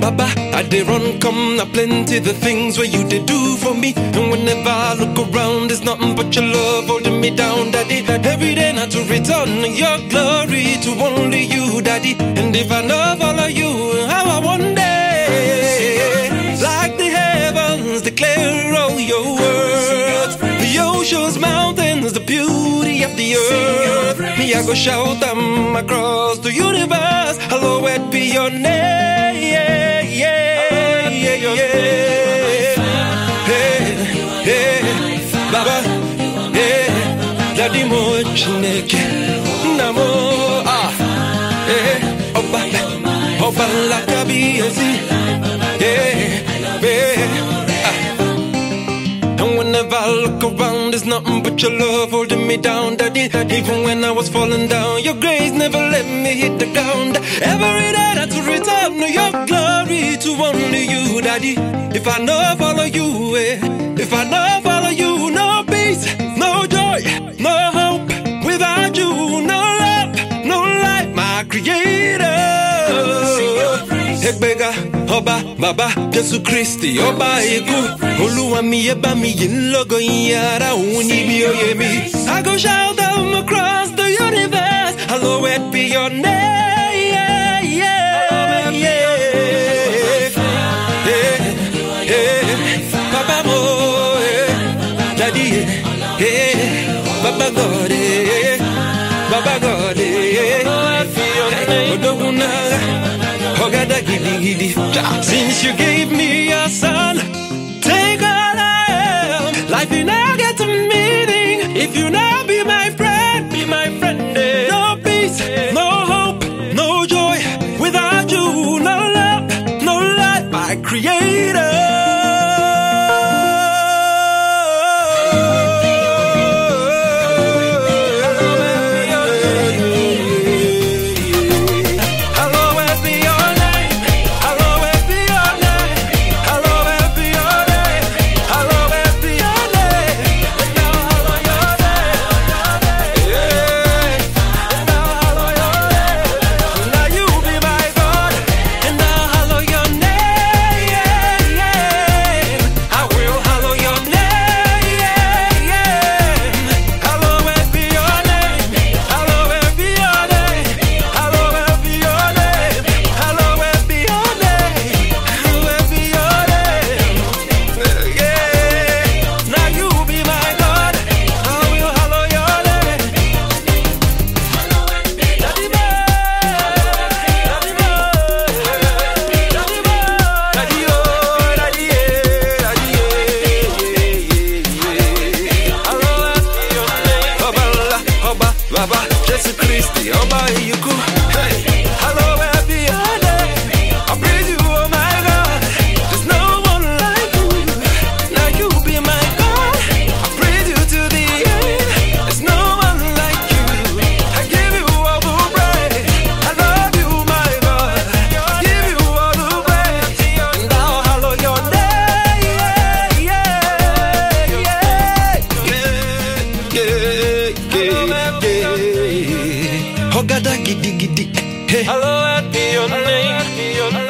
Baba, I did run, come, not plenty the things where you did do for me. And whenever I look around, there's nothing but your love holding me down, Daddy. Every day not to return your glory to only you, Daddy. And if I never follow you, how I one day, like the heavens declare all your words, the oceans, mountains, the beauty of the earth. Me, I go shout them across the universe. Hallowed be your name. Baba, Daddy mo chineke, namo Oba la kabiyesi, And whenever I look around, there's nothing but your love holding me down, Daddy. Even when I was falling down, your grace never let me hit the ground. Every day I to return your glory to only you, Daddy. If I never follow you, if I never follow you, no peace, no joy, no hope. Without you, no love, no life, my Creator. Ekbega, Oba, Baba, Jesu Christi, Oba Eku, Oluwa mi eba mi logo yara uni mi oyemi. I go shout them across the universe. Hallowed be your name. Baba mo, Daddy, Baba God, Baba God, since you gave me your son, take all I am. Life you now get a meaning. If you now be my friend, no peace, no hope, no joy. Without you, no love, no life, my Creator. Baba, Jesu Christi, Oba Eku. Hallowed be your name. I praise you, oh my God. There's no one like you. Now you be my God. I praise you to the end. There's no one like you. I give you all the praise. I love you, my God. I give you all the praise. And I'll hallow your name. Ogada gidi gidi, hey. Hallowed be your name.